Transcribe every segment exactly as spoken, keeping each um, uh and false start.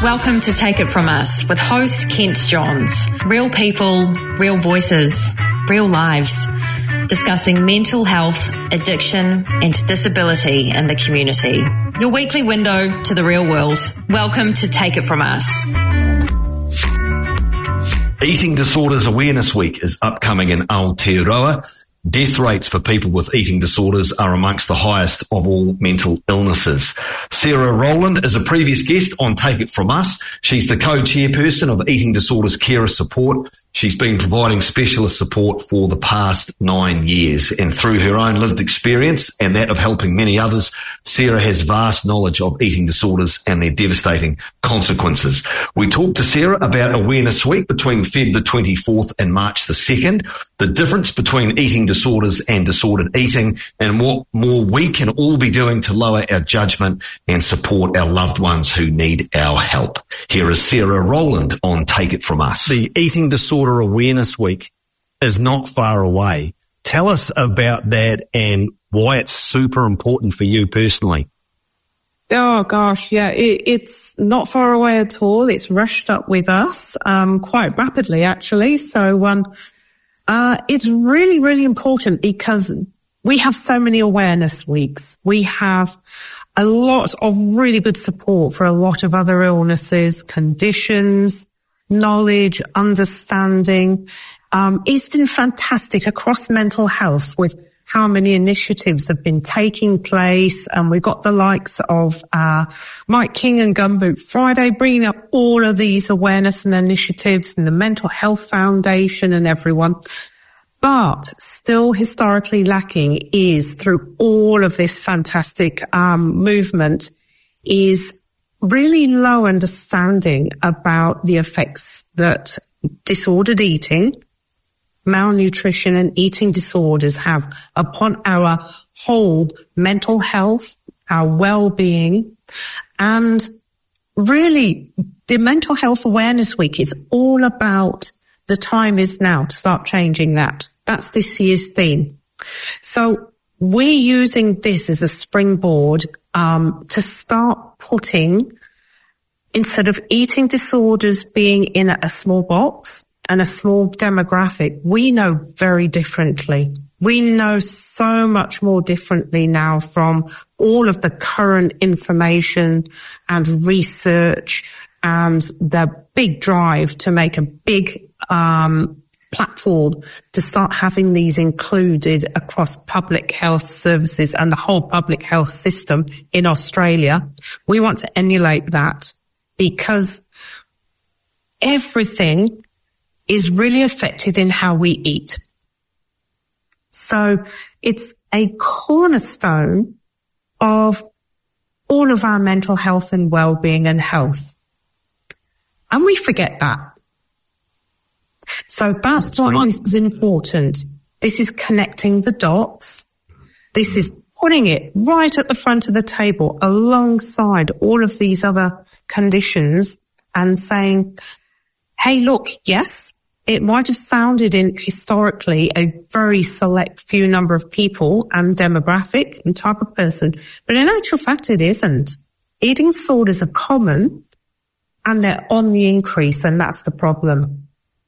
Welcome to Take It From Us with host Kent Johns. Real people, real voices, real lives, discussing mental health, addiction and disability in the community. Your weekly window to the real world. Welcome to Take It From Us. Eating Disorders Awareness Week is upcoming in Aotearoa. Death rates for people with eating disorders are amongst the highest of all mental illnesses. Sarah Rowland is a previous guest on Take It From Us. She's the co-chairperson of Eating Disorders Carer Support. She's been providing specialist support for the past nine years. And through her own lived experience and that of helping many others, Sarah has vast knowledge of eating disorders and their devastating consequences. We talked to Sarah about Awareness Week between February the twenty-fourth and March the second, the difference between eating disorders and disordered eating, and what more we can all be doing to lower our judgment and support our loved ones who need our help. Here is Sarah Rowland on Take It From Us. The Eating Disorder Awareness Week is not far away. Tell us about that and why it's super important for you personally. Oh gosh, yeah, it, it's not far away at all. It's rushed up with us, um, quite rapidly actually. So, um, uh, it's really, really important because we have so many awareness weeks. We have a lot of really good support for a lot of other illnesses, conditions, knowledge, understanding. Um, it's been fantastic across mental health with how many initiatives have been taking place. And we've got the likes of uh Mike King and Gumboot Friday bringing up all of these awareness and initiatives, and the Mental Health Foundation and everyone. But still historically lacking is, through all of this fantastic um movement, is really low understanding about the effects that disordered eating, malnutrition and eating disorders have upon our whole mental health, our well-being. And really, the Mental Health Awareness Week is all about the time is now to start changing that. That's this year's theme. So we're using this as a springboard um, to start putting, instead of eating disorders being in a small box and a small demographic, we know very differently. We know so much more differently now from all of the current information and research and the big drive to make a big um platform to start having these included across public health services and the whole public health system in Australia. We want to emulate that because everything is really affected in how we eat. So it's a cornerstone of all of our mental health and well-being and health. And we forget that. So that's, that's what right. is important. This is connecting the dots. This is putting it right at the front of the table alongside all of these other conditions and saying, hey, look, yes, it might have sounded in historically a very select few number of people and demographic and type of person, but in actual fact it isn't. Eating disorders are common and they're on the increase, and that's the problem.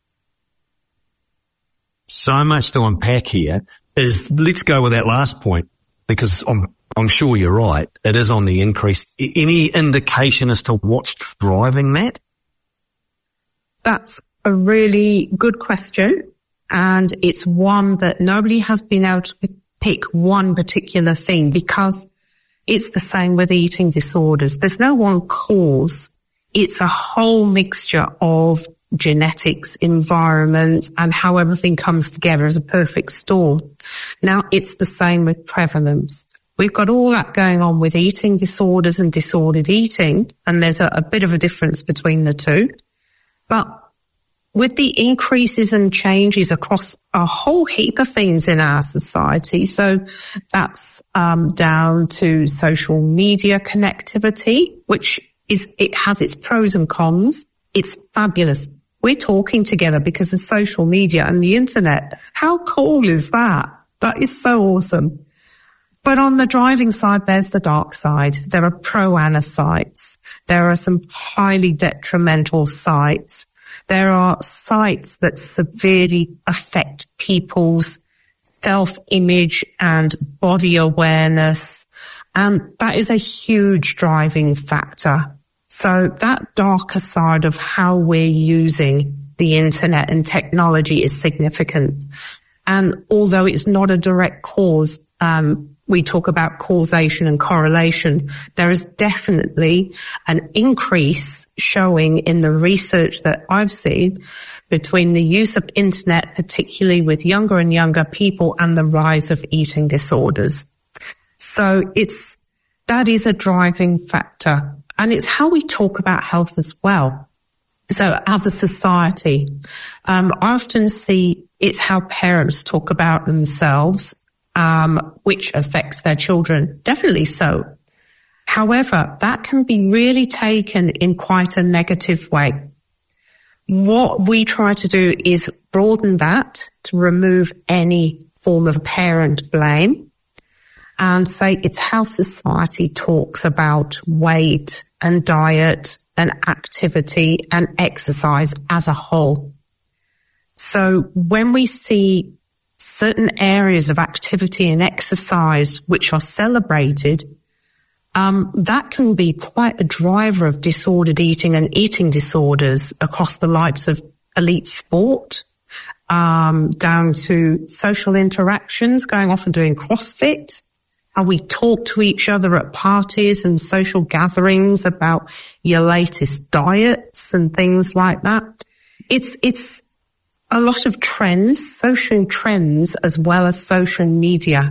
So much to unpack here. Is let's go with that last point, because I'm I'm sure you're right. It is on the increase. Any indication as to what's driving that? That's a really good question, and it's one that nobody has been able to pick one particular thing, because it's the same with eating disorders. There's no one cause. It's a whole mixture of genetics, environment, and how everything comes together as a perfect storm. Now, it's the same with prevalence. We've got all that going on with eating disorders and disordered eating, and there's a, a bit of a difference between the two. But with the increases and changes across a whole heap of things in our society, so that's um, down to social media connectivity, which is, it has its pros and cons. It's fabulous. We're talking together because of social media and the internet. How cool is that? That is so awesome. But on the driving side, there's the dark side. There are pro-ana sites. There are some highly detrimental sites. There are sites that severely affect people's self-image and body awareness. And that is a huge driving factor. So that darker side of how we're using the internet and technology is significant. And although it's not a direct cause, um, we talk about causation and correlation, there is definitely an increase showing in the research that I've seen between the use of internet, particularly with younger and younger people, and the rise of eating disorders. So it's, that is a driving factor. And it's how we talk about health as well. So as a society, um, I often see it's how parents talk about themselves, um, which affects their children. Definitely so. However, that can be really taken in quite a negative way. What we try to do is broaden that to remove any form of parent blame and say it's how society talks about weight and diet and activity and exercise as a whole. So when we see certain areas of activity and exercise which are celebrated, um, that can be quite a driver of disordered eating and eating disorders across the likes of elite sport, um, down to social interactions, going off and doing CrossFit, how we talk to each other at parties and social gatherings about your latest diets and things like that. It's, it's a lot of trends, social trends, as well as social media.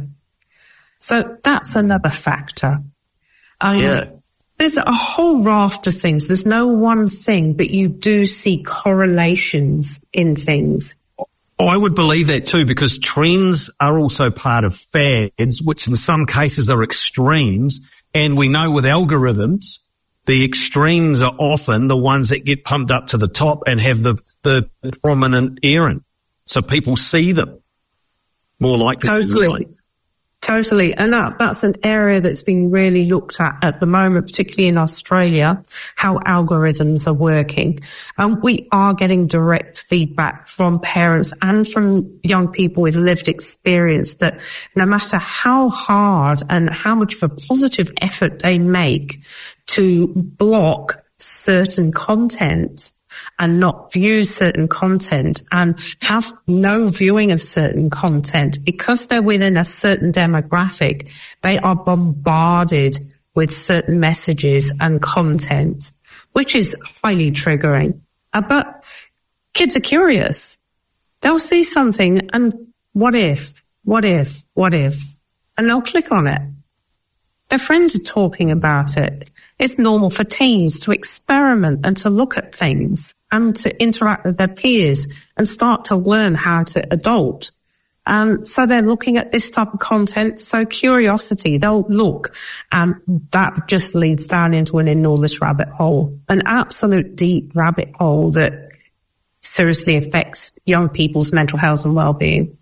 So that's another factor. Um, yeah. There's a whole raft of things. There's no one thing, but you do see correlations in things. I would believe that too, because trends are also part of fads, which in some cases are extremes. And we know with algorithms, the extremes are often the ones that get pumped up to the top and have the, the prominent errand. So people see them more likely. Totally. Totally. And that, that's an area that's been really looked at at the moment, particularly in Australia, how algorithms are working. And we are getting direct feedback from parents and from young people with lived experience that no matter how hard and how much of a positive effort they make to block certain content and not view certain content and have no viewing of certain content, because they're within a certain demographic, they are bombarded with certain messages and content, which is highly triggering. Uh, but kids are curious. They'll see something and what if, what if, what if, and they'll click on it. Their friends are talking about it. It's normal for teens to experiment and to look at things and to interact with their peers and start to learn how to adult. And so they're looking at this type of content. So curiosity, they'll look, and that just leads down into an enormous rabbit hole, an absolute deep rabbit hole that seriously affects young people's mental health and well-being.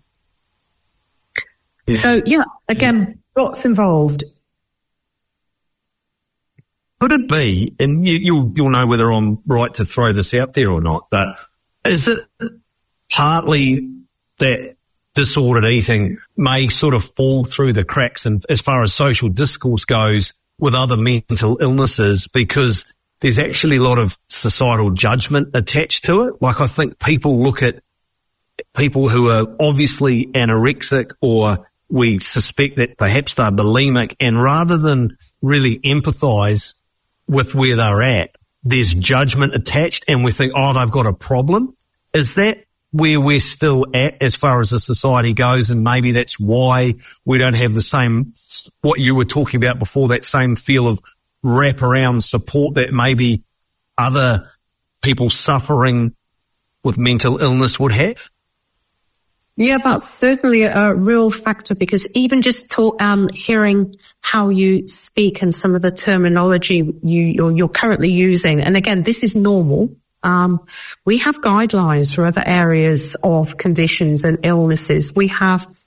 Yeah. So yeah, again, what's involved? Could it be, and you, you'll, you'll know whether I'm right to throw this out there or not, but is it partly that disordered eating may sort of fall through the cracks and as far as social discourse goes with other mental illnesses, because there's actually a lot of societal judgment attached to it? Like, I think people look at people who are obviously anorexic, or we suspect that perhaps they're bulimic, and rather than really empathise with where they're at, there's judgment attached, and we think, oh, they've got a problem. Is that where we're still at as far as the society goes? And maybe that's why we don't have the same, what you were talking about before, that same feel of wraparound support that maybe other people suffering with mental illness would have? Yeah, that's certainly a real factor, because even just talk, um, hearing how you speak and some of the terminology you, you're, you're currently using. And again, this is normal. Um, we have guidelines for other areas of conditions and illnesses. We have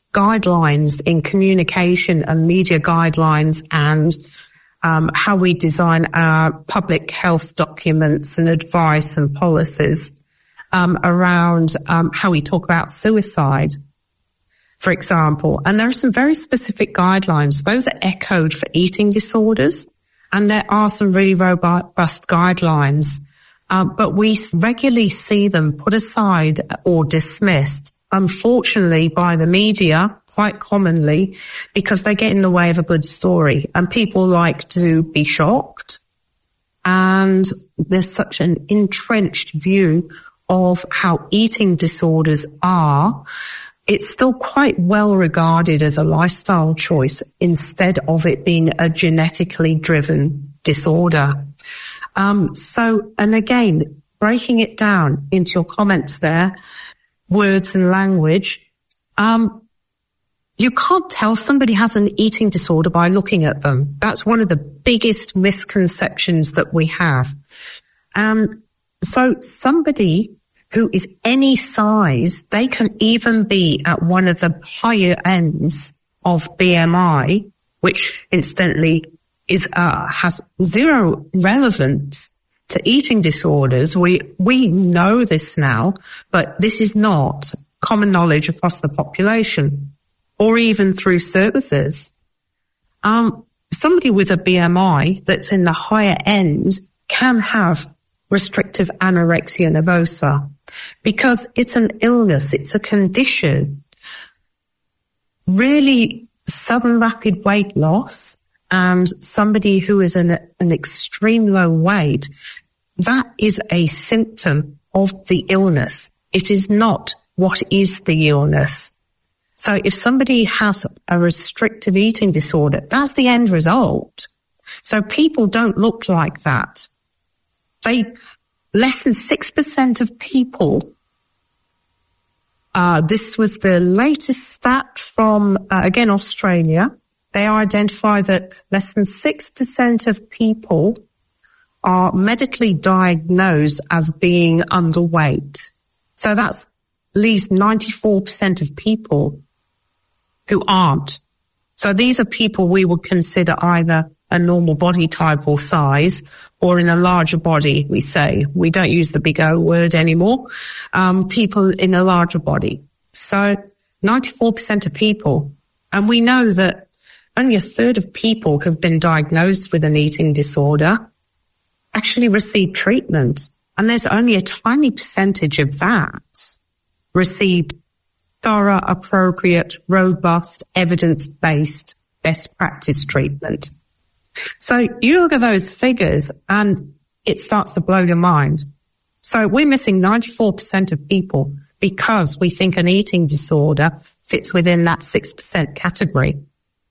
guidelines in communication and media guidelines and um, how we design our public health documents and advice and policies um, around um, how we talk about suicide, for example. And there are some very specific guidelines. Those are echoed for eating disorders, and there are some really robust guidelines, uh, but we regularly see them put aside or dismissed, unfortunately, by the media, quite commonly, because they get in the way of a good story. And people like to be shocked. And there's such an entrenched view of how eating disorders are. It's still quite well regarded as a lifestyle choice instead of it being a genetically driven disorder. Um, so, and again, breaking it down into your comments there, words and language, um, you can't tell somebody has an eating disorder by looking at them. That's one of the biggest misconceptions that we have. Um, so somebody who is any size, they can even be at one of the higher ends of B M I, which incidentally is, uh, has zero relevance to eating disorders. We, we know this now, but this is not common knowledge across the population or even through services. Um, somebody with a B M I that's in the higher end can have restrictive anorexia nervosa because it's an illness, it's a condition. Really sudden rapid weight loss and somebody who is in an extreme low weight, that is a symptom of the illness. It is not what is the illness. So if somebody has a restrictive eating disorder, that's the end result. So people don't look like that. They, less than six percent of people, uh, this was the latest stat from, uh, again, Australia. They identify that less than six percent of people are medically diagnosed as being underweight. So that's leaves ninety-four percent of people who aren't. So these are people we would consider either a normal body type or size, or in a larger body, we say. We don't use the big O word anymore. Um, people in a larger body. So ninety-four percent of people. And we know that only a third of people who've been diagnosed with an eating disorder actually receive treatment. And there's only a tiny percentage of that received thorough, appropriate, robust, evidence-based best practice treatment. So you look at those figures and it starts to blow your mind. So we're missing ninety-four percent of people because we think an eating disorder fits within that six percent category.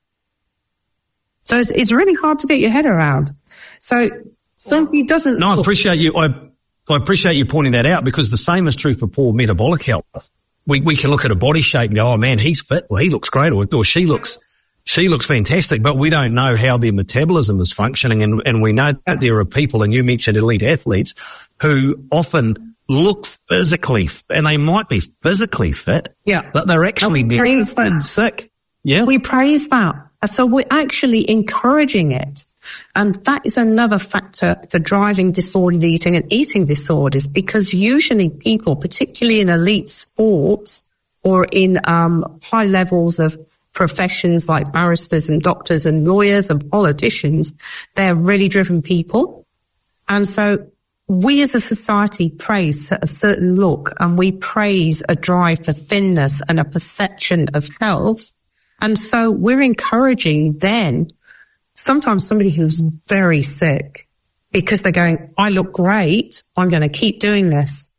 So it's, it's really hard to get your head around. So somebody doesn't... No, I appreciate you. I, I appreciate you pointing that out because the same is true for poor metabolic health. We, we can look at a body shape and go, oh man, he's fit. Well, he looks great or, or she looks... She looks fantastic, but we don't know how their metabolism is functioning. And, and we know that there are people, and you mentioned elite athletes, who often look physically, and they might be physically fit, yeah, but they're actually praise that. sick. Yeah. We praise that. So we're actually encouraging it. And that is another factor for driving disordered eating and eating disorders, because usually people, particularly in elite sports or in um, high levels of professions like barristers and doctors and lawyers and politicians, they're really driven people. And so we as a society praise a certain look, and we praise a drive for thinness and a perception of health. And so we're encouraging then sometimes somebody who's very sick because they're going, I look great, I'm going to keep doing this.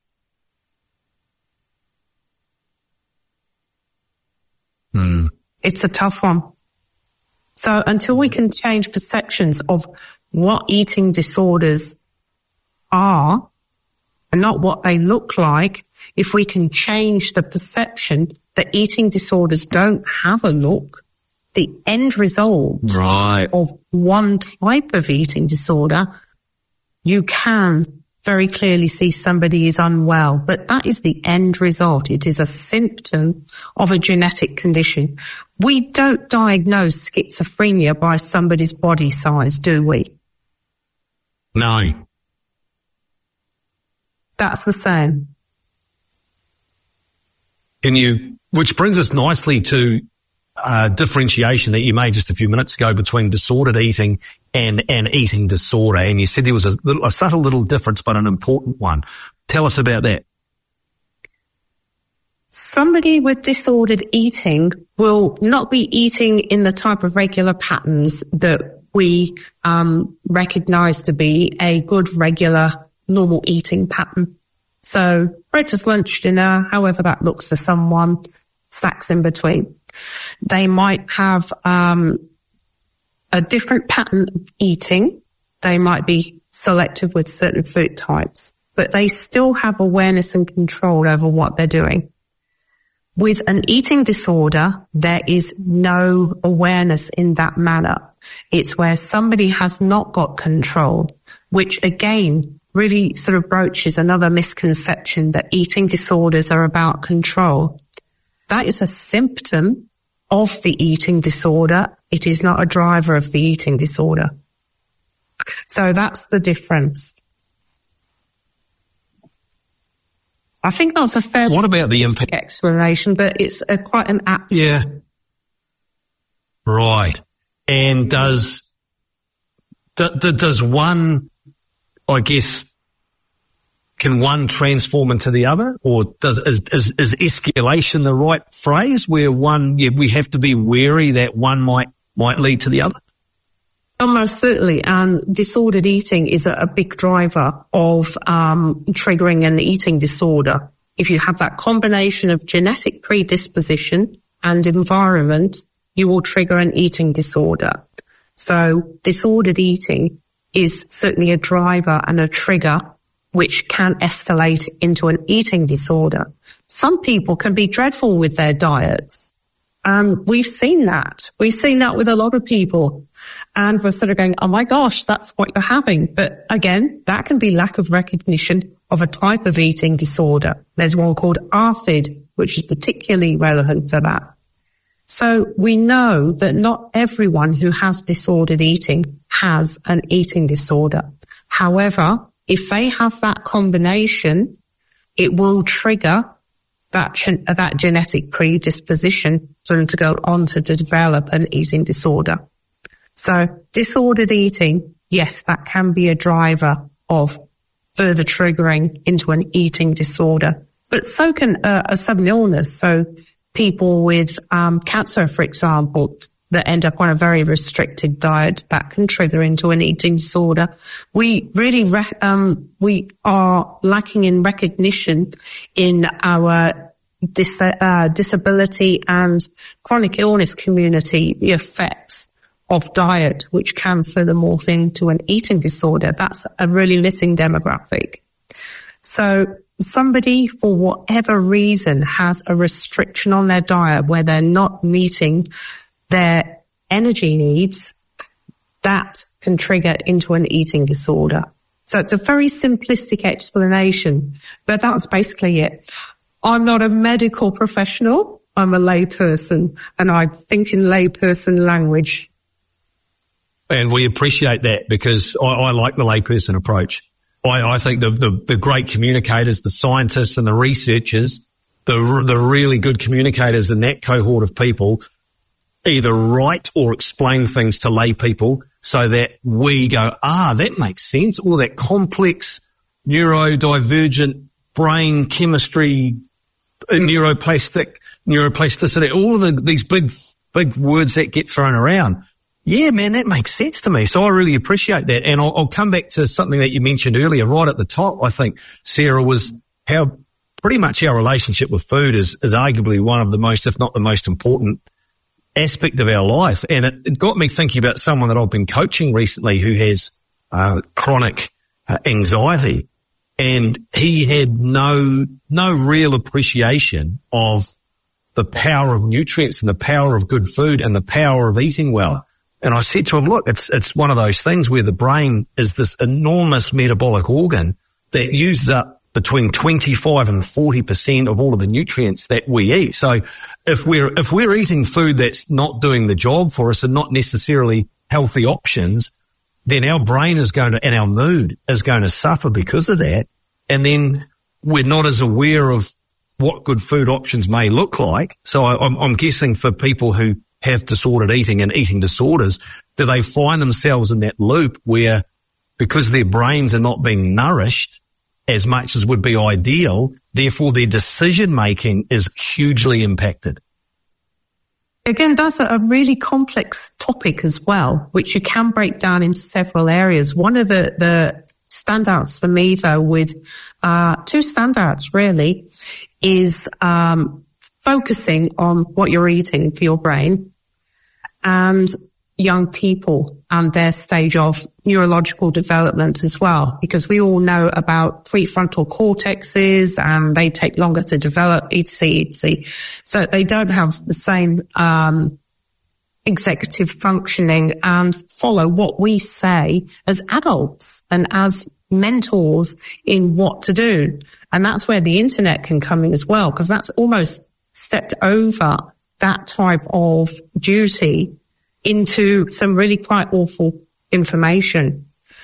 Hmm. It's a tough one. So until we can change perceptions of what eating disorders are and not what they look like, if we can change the perception that eating disorders don't have a look, the end result right. of one type of eating disorder, you can very clearly see somebody is unwell, but that is the end result. It is a symptom of a genetic condition. We don't diagnose schizophrenia by somebody's body size, do we? No. That's the same. Can you, which brings us nicely to uh, differentiation that you made just a few minutes ago between disordered eating and an eating disorder. And you said there was a, little, a subtle little difference, but an important one. Tell us about that. Somebody with disordered eating will not be eating in the type of regular patterns that we um, recognize to be a good, regular, normal eating pattern. So breakfast, lunch, dinner, however that looks for someone, snacks in between. They might have um, a different pattern of eating. They might be selective with certain food types, but they still have awareness and control over what they're doing. With an eating disorder, there is no awareness in that manner. It's where somebody has not got control, which again really sort of broaches another misconception that eating disorders are about control. That is a symptom of the eating disorder. It is not a driver of the eating disorder. So that's the difference. I think that's a fairly what about the impact explanation, but it's a, quite an apt. Yeah. Right. And does, d- d- does one, I guess, can one transform into the other, or does is, is, is escalation the right phrase where one, yeah, we have to be wary that one might might lead to the other? Almost certainly, and disordered eating is a, a big driver of um, triggering an eating disorder. If you have that combination of genetic predisposition and environment, you will trigger an eating disorder. So disordered eating is certainly a driver and a trigger which can escalate into an eating disorder. Some people can be dreadful with their diets. And we've seen that. We've seen that with a lot of people. And we're sort of going, oh my gosh, that's what you're having. But again, that can be lack of recognition of a type of eating disorder. There's one called A R F I D, which is particularly relevant for that. So we know that not everyone who has disordered eating has an eating disorder. However, if they have that combination, it will trigger that gen- that genetic predisposition for them to go on to develop an eating disorder. So disordered eating, yes, that can be a driver of further triggering into an eating disorder. But so can uh, a sudden illness. So people with um, cancer, for example, that end up on a very restricted diet, that can trigger into an eating disorder. We really, re- um, we are lacking in recognition in our dis- uh, disability and chronic illness community, the effects of diet, which can further morph into an eating disorder. That's a really missing demographic. So somebody, for whatever reason, has a restriction on their diet where they're not meeting their energy needs, that can trigger into an eating disorder. So it's a very simplistic explanation, but that's basically it. I'm not a medical professional. I'm a layperson, and I think in layperson language. And we appreciate that because I, I like the layperson approach. I, I think the, the, the great communicators, the scientists and the researchers, the, the really good communicators in that cohort of people either write or explain things to lay people so that we go, ah, that makes sense. All that complex neurodivergent brain chemistry, neuroplastic, neuroplasticity, all of the, these big, big words that get thrown around. Yeah, man, that makes sense to me. So I really appreciate that. And I'll, I'll come back to something that you mentioned earlier, right at the top, I think, Sarah, was how pretty much our relationship with food is, is arguably one of the most, if not the most important aspect of our life. And it, it got me thinking about someone that I've been coaching recently who has uh, chronic uh, anxiety. And he had no, no real appreciation of the power of nutrients and the power of good food and the power of eating well. And I said to him, look, it's, it's one of those things where the brain is this enormous metabolic organ that uses up between twenty-five and forty percent of all of the nutrients that we eat. So if we're, if we're eating food that's not doing the job for us and not necessarily healthy options, then our brain is going to, and our mood is going to suffer because of that. And then we're not as aware of what good food options may look like. So I, I'm, I'm guessing for people who have disordered eating and eating disorders, do they find themselves in that loop where because their brains are not being nourished as much as would be ideal, therefore their decision making is hugely impacted? Again, that's a really complex topic as well, which you can break down into several areas. One of the, the standouts for me, though, with uh two standouts really, is um focusing on what you're eating for your brain and young people and their stage of neurological development as well, because we all know about prefrontal cortexes and they take longer to develop, et cetera, et cetera. So they don't have the same um executive functioning and follow what we say as adults and as mentors in what to do. And that's where the internet can come in as well, because that's almost stepped over that type of duty into some really quite awful information.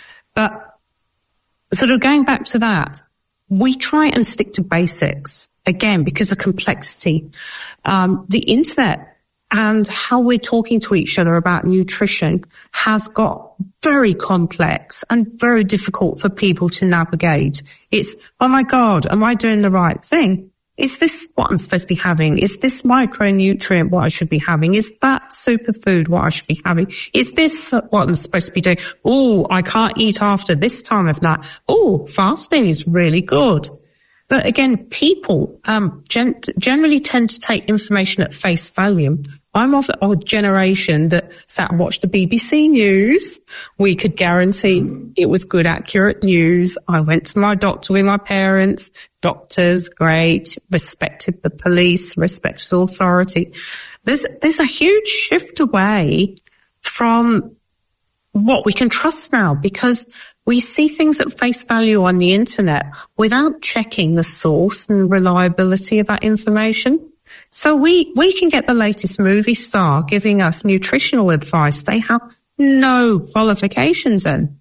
But sort of going back to that, we try and stick to basics, again, because of complexity. Um, the internet and how we're talking to each other about nutrition has got very complex and very difficult for people to navigate. It's, oh my God, am I doing the right thing? Is this what I'm supposed to be having? Is this micronutrient what I should be having? Is that superfood what I should be having? Is this what I'm supposed to be doing? Oh, I can't eat after this time of night. Oh, fasting is really good. But again, people um gen- generally tend to take information at face value. I'm of a generation that sat and watched the B B C News. We could guarantee it was good, accurate news. I went to my doctor with my parents. Doctors, great. Respected the police, respected authority. There's, there's a huge shift away from what we can trust now, because we see things at face value on the internet without checking the source and reliability of that information. So we, we can get the latest movie star giving us nutritional advice they have no qualifications in.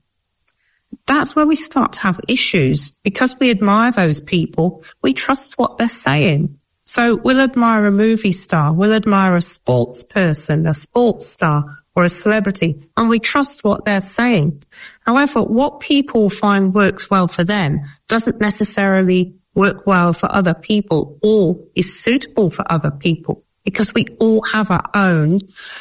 That's where we start to have issues. Because we admire those people, we trust what they're saying. So we'll admire a movie star, we'll admire a sports person, a sports star, or a celebrity, and we trust what they're saying. However, what people find works well for them doesn't necessarily work well for other people or is suitable for other people, because we all have our own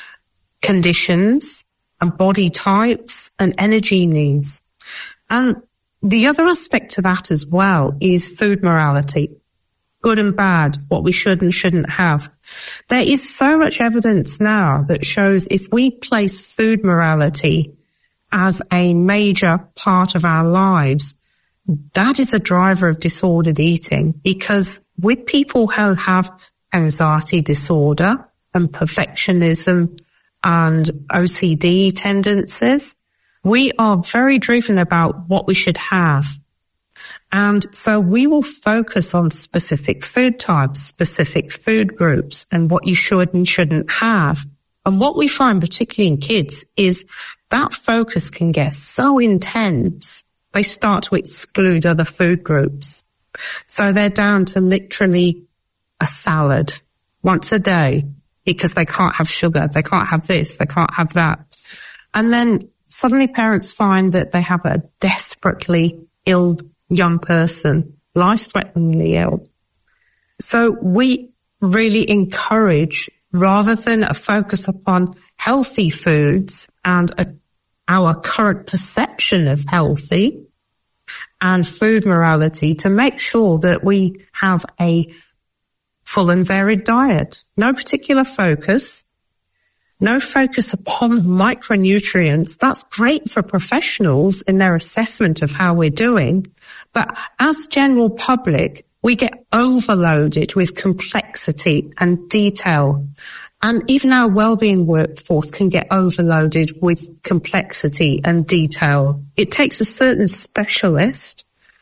conditions and body types and energy needs. And the other aspect to that as well is food morality. Good and bad, what we should and shouldn't have. There is so much evidence now that shows if we place food morality as a major part of our lives, that is a driver of disordered eating, because with people who have anxiety disorder and perfectionism and O C D tendencies, we are very driven about what we should have. And so we will focus on specific food types, specific food groups, and what you should and shouldn't have. And what we find, particularly in kids, is that focus can get so intense, they start to exclude other food groups. So they're down to literally a salad once a day because they can't have sugar, they can't have this, they can't have that. And then suddenly parents find that they have a desperately ill young person, life-threateningly ill. So we really encourage, rather than a focus upon healthy foods and a, our current perception of healthy and food morality, to make sure that we have a full and varied diet. No particular focus. No focus upon micronutrients. That's great for professionals in their assessment of how we're doing. But as general public, we get overloaded with complexity and detail. And even our wellbeing workforce can get overloaded with complexity and detail. It takes a certain specialist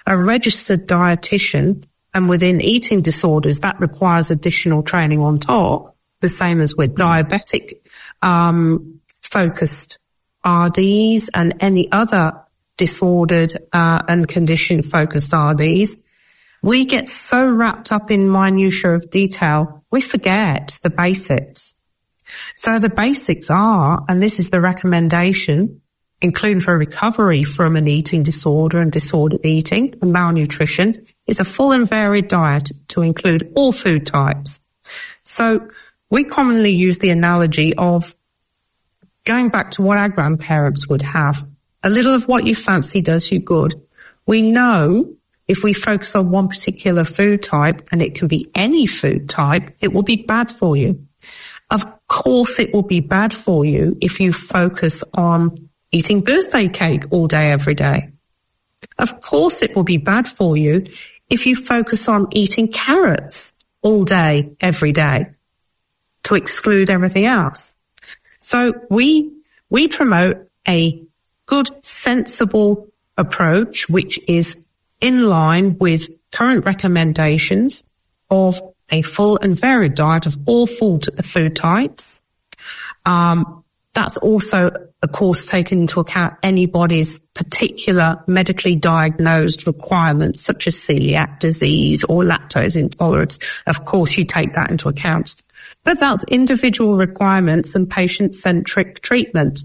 a registered dietitian, and within eating disorders, that requires additional training on top, the same as with diabetic um, focused R Ds and any other disordered uh, and condition focused R Ds. We get so wrapped up in minutiae of detail, we forget the basics. So the basics are, and this is the recommendation, including for recovery from an eating disorder and disordered eating and malnutrition, is a full and varied diet to include all food types. So we commonly use the analogy of going back to what our grandparents would have. A little of what you fancy does you good. We know if we focus on one particular food type, and it can be any food type, it will be bad for you. Of course, it will be bad for you if you focus on eating birthday cake all day, every day. Of course, it will be bad for you if you focus on eating carrots all day, every day, to exclude everything else. So we, we promote a good, sensible approach, which is in line with current recommendations of a full and varied diet of all food, food types. Um, that's also, of course, taken into account anybody's particular medically diagnosed requirements, such as celiac disease or lactose intolerance. Of course, you take that into account. But that's individual requirements and patient-centric treatment.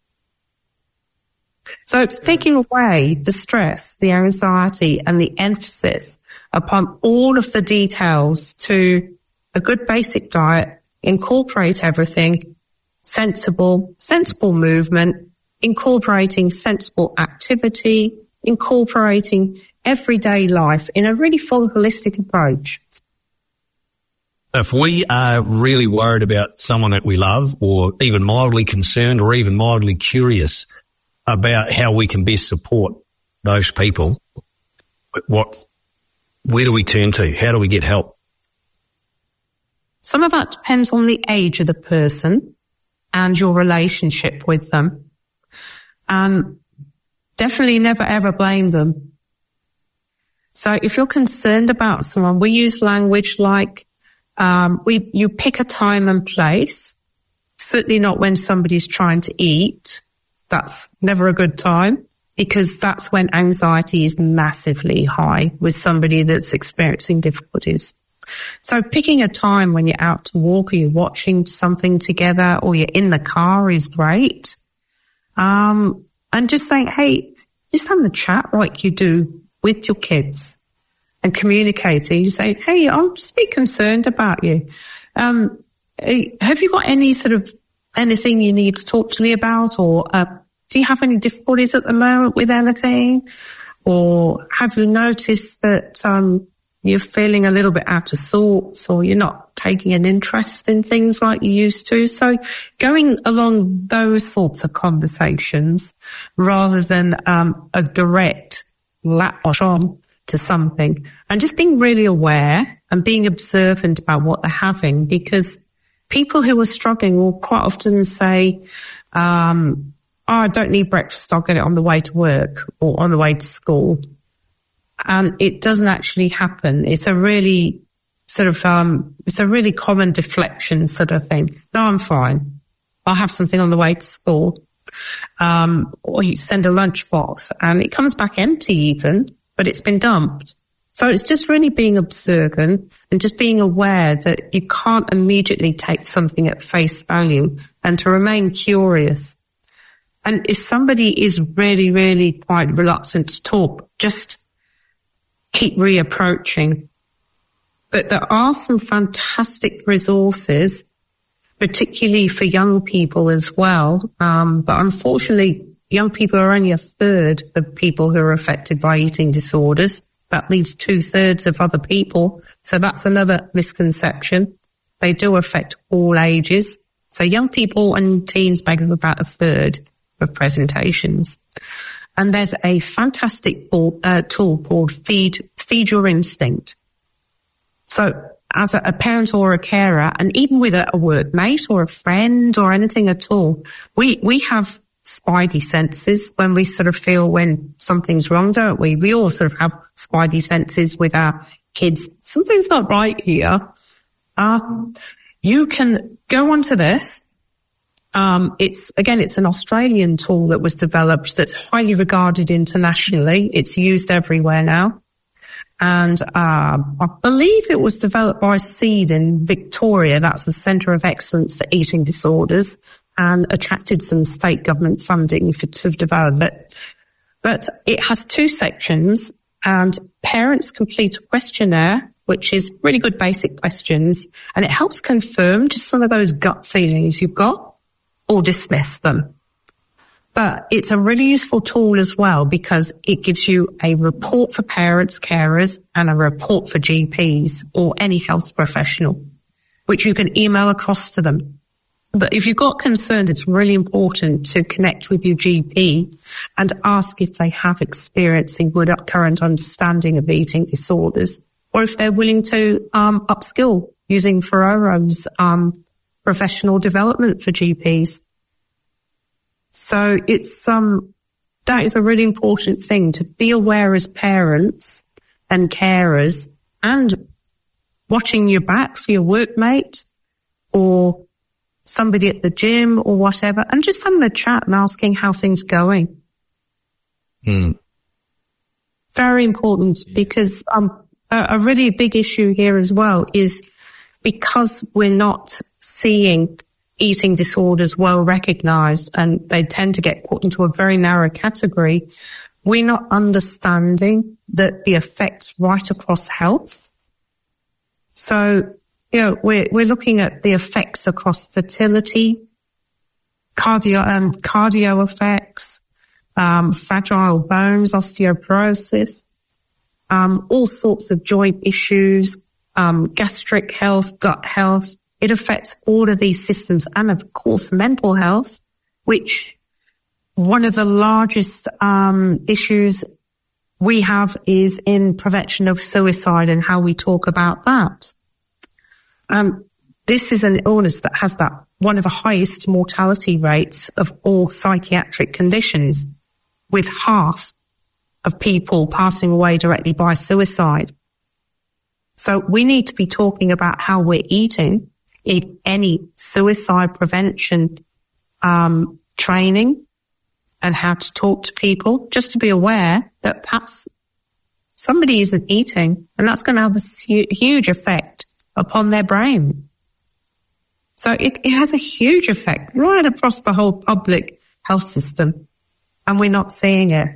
So it's taking away the stress, the anxiety, and the emphasis upon all of the details to a good basic diet, incorporate everything, sensible, sensible movement, incorporating sensible activity, incorporating everyday life in a really full holistic approach. If we are really worried about someone that we love, or even mildly concerned or even mildly curious about how we can best support those people, what, where do we turn to? How do we get help? Some of that depends on the age of the person and your relationship with them. And definitely never ever blame them. So if you're concerned about someone, we use language like, um, we, you pick a time and place, certainly not when somebody's trying to eat. That's never a good time, because that's when anxiety is massively high with somebody that's experiencing difficulties. So picking a time when you're out to walk, or you're watching something together, or you're in the car is great. Um, and just saying, hey, just having the chat like you do with your kids and communicating. You say, hey, I'm just a bit concerned about you. Um, have you got any sort of anything you need to talk to me about, or uh, do you have any difficulties at the moment with anything? Or have you noticed that um, you're feeling a little bit out of sorts, or you're not taking an interest in things like you used to? So going along those sorts of conversations rather than um, a direct latch on to something, and just being really aware and being observant about what they're having, because people who are struggling will quite often say, um, oh, I don't need breakfast, I'll get it on the way to work or on the way to school. And it doesn't actually happen. It's a really sort of, um, it's a really common deflection sort of thing. No, I'm fine. I'll have something on the way to school. Um, or you send a lunchbox and it comes back empty even, but it's been dumped. So it's just really being observant and just being aware that you can't immediately take something at face value, and to remain curious. And if somebody is really, really quite reluctant to talk, just keep reapproaching. But there are some fantastic resources, particularly for young people as well. Um, but unfortunately, young people are only a third of people who are affected by eating disorders. That leaves two thirds of other people. So that's another misconception. They do affect all ages. So young people and teens make up about a third of presentations. And there's a fantastic uh, tool called Feed, Feed Your Instinct. So as a, a parent or a carer, and even with a, a workmate or a friend or anything at all, we, we have spidey senses when we sort of feel when something's wrong, don't we? We all sort of have spidey senses with our kids. Something's not right here. Uh, you can go onto this. Um, it's, again, it's an Australian tool that was developed that's highly regarded internationally. It's used everywhere now. And, um, I believe it was developed by SEED in Victoria. That's the Centre of Excellence for Eating Disorders, and attracted some state government funding for, to develop it. But it has two sections, and parents complete a questionnaire, which is really good basic questions, and it helps confirm just some of those gut feelings you've got, or dismiss them. But it's a really useful tool as well, because it gives you a report for parents, carers, and a report for G Ps or any health professional, which you can email across to them. But if you've got concerns, it's really important to connect with your G P and ask if they have experience in good current understanding of eating disorders, or if they're willing to um, upskill using Ferrero's um, professional development for G Ps. So it's um that is a really important thing to be aware as parents and carers, and watching your back for your workmate or somebody at the gym or whatever, and just having a chat and asking how things are going. Hmm. Very important, because um a, a really big issue here as well is because we're not seeing eating disorders well recognised, and they tend to get put into a very narrow category, we're not understanding that the effects right across health. So, you know, we're, we're looking at the effects across fertility, cardio, um, cardio effects, um, fragile bones, osteoporosis, um, all sorts of joint issues, um, gastric health, gut health. It affects all of these systems, and of course mental health, which one of the largest um, issues we have is in prevention of suicide and how we talk about that. Um, this is an illness that has that one of the highest mortality rates of all psychiatric conditions, with half of people passing away directly by suicide. So we need to be talking about how we're eating in any suicide prevention um, training, and how to talk to people, just to be aware that perhaps somebody isn't eating, and that's going to have a huge effect upon their brain. So it, it has a huge effect right across the whole public health system, and we're not seeing it.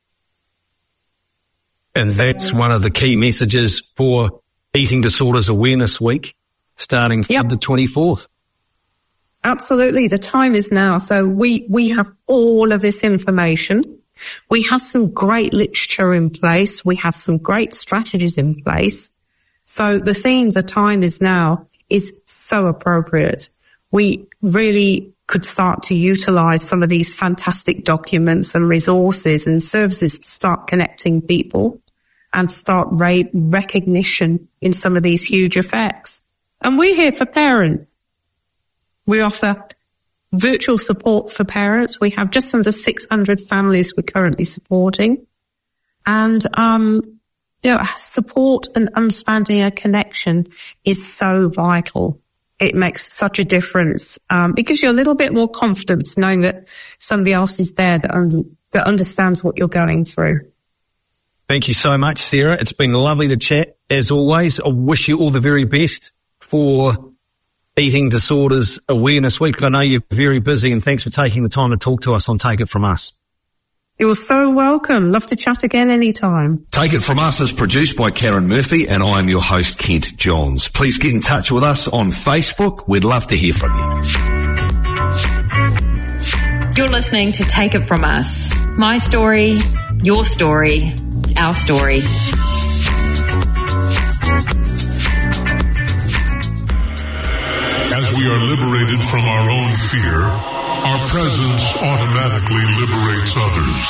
And that's one of the key messages for Eating Disorders Awareness Week, starting from yep. the twenty-fourth. Absolutely. The time is now. So we, we have all of this information. We have some great literature in place. We have some great strategies in place. So the theme, the time is now, is so appropriate. We really could start to utilize some of these fantastic documents and resources and services to start connecting people and start ra- recognition in some of these huge effects. And we're here for parents. We offer virtual support for parents. We have just under six hundred families we're currently supporting. And, um, you know, support and understanding a connection is so vital. It makes such a difference, um, because you're a little bit more confident knowing that somebody else is there that, un- that understands what you're going through. Thank you so much, Sarah. It's been lovely to chat. As always, I wish you all the very best for Eating Disorders Awareness Week. I know you're very busy, and thanks for taking the time to talk to us on Take It From Us. You're so welcome. Love to chat again anytime. Take It From Us is produced by Karen Murphy, and I'm your host, Kent Johns. Please get in touch with us on Facebook. We'd love to hear from you. You're listening to Take It From Us. My story, your story, our story. As we are liberated from our own fear, our presence automatically liberates others.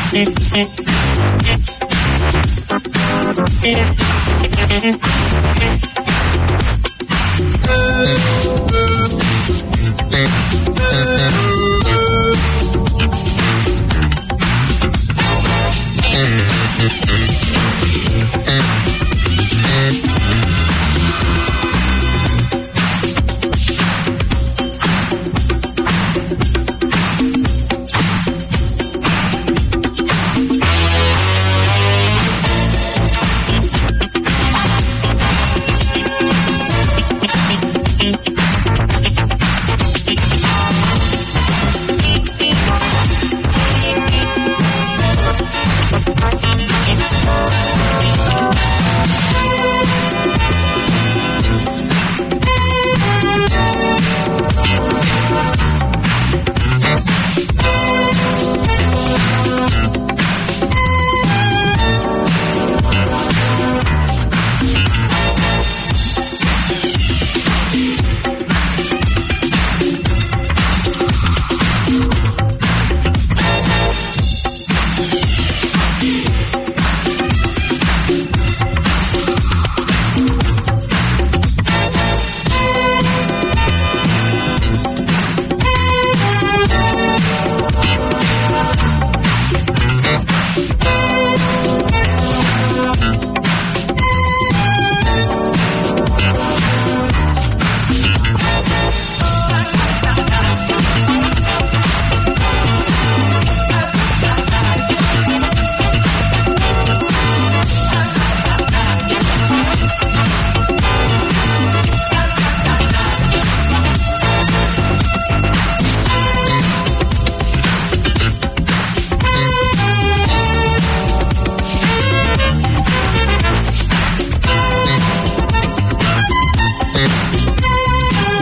Thank you.